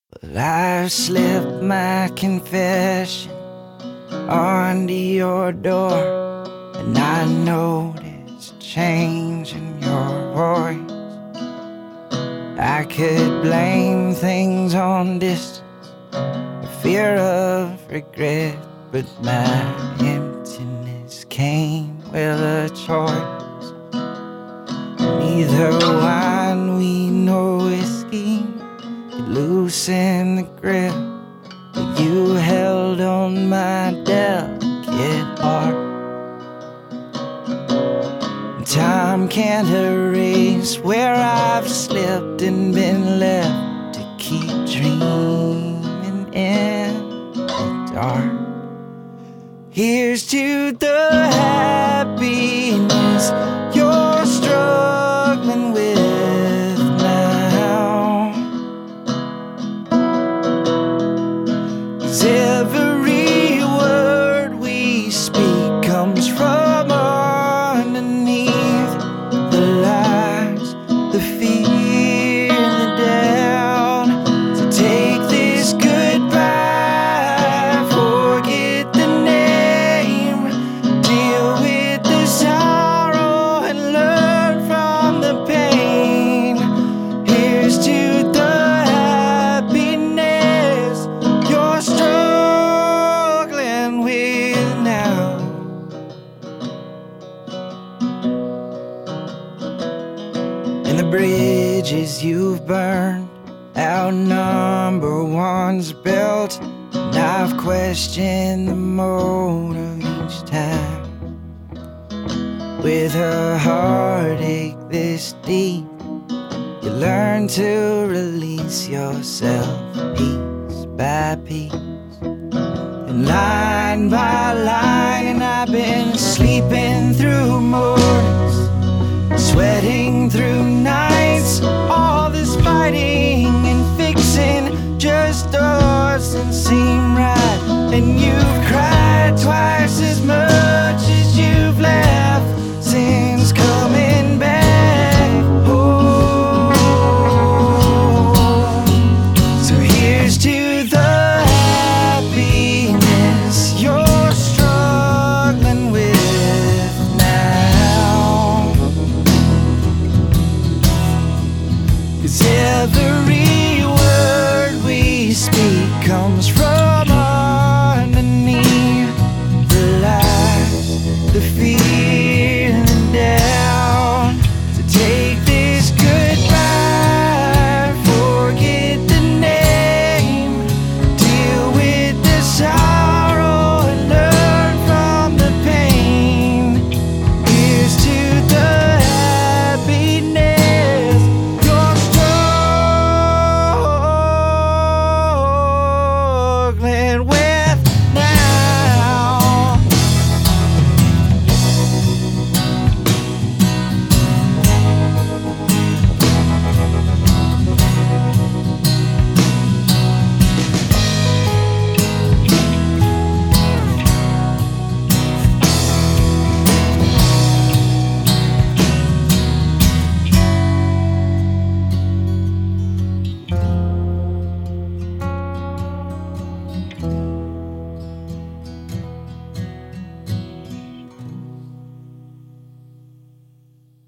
Well, I've slipped my confession onto your door, and I noticed a change in your voice. I could blame things on distance, the fear of regret, but my emptiness came with a choice. Neither wine, we nor whiskey could loosen the grip that you held on my delicate heart. Time can't erase where I've slipped and been left to keep dreaming in the dark. Here's to the happiness you're struggling with now. 'Cause every word we speak comes from underneath the lies, the fear, and the doubt. So take this goodbye, forget the name, deal with the sorrow and learn from the pain. Here's to the happiness you're struggling with now. And the bridges you've burned, our number one's built, and I've questioned the mode of each time. With a heartache this deep, you learn to release yourself piece by piece, and line by line. And I've been sleeping through mornings, sweating through nights, all this fighting and fixing just doesn't seem right. And you've cried twice as much as you've laughed since coming back home. So here's to the happiness you're struggling with now. 'Cause every word we speak comes from